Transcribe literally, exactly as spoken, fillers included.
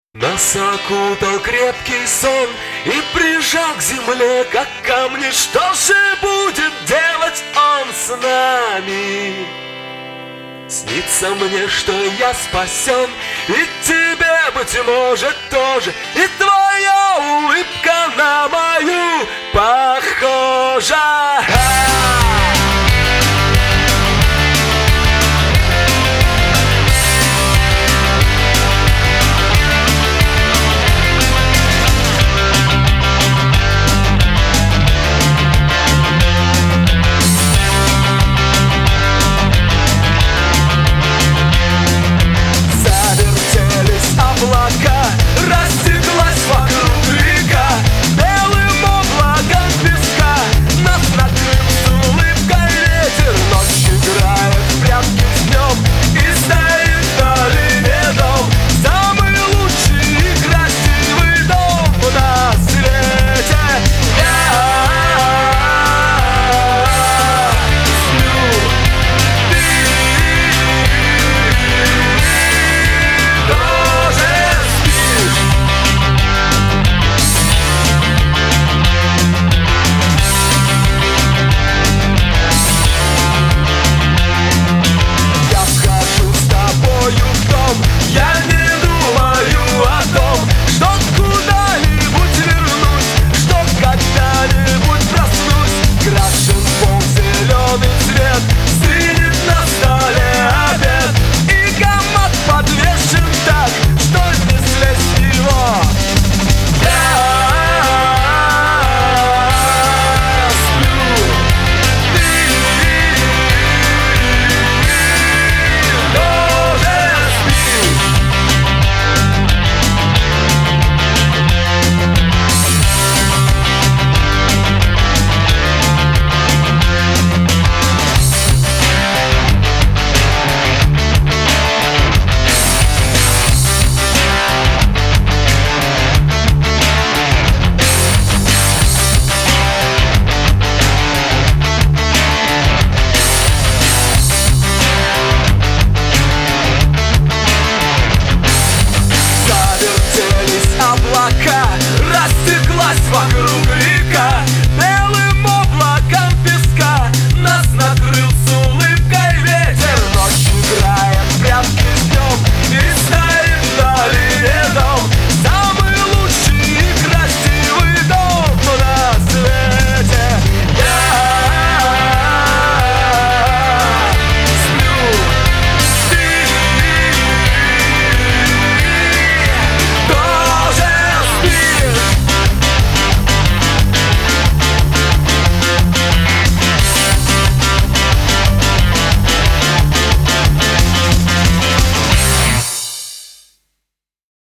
Нас окутал крепкий сон и прижал к земле, как камни. Что же будет делать он с нами? Снится мне, что я спасен, и тебе, быть может, тоже, и твоя улыбка на мою похожа.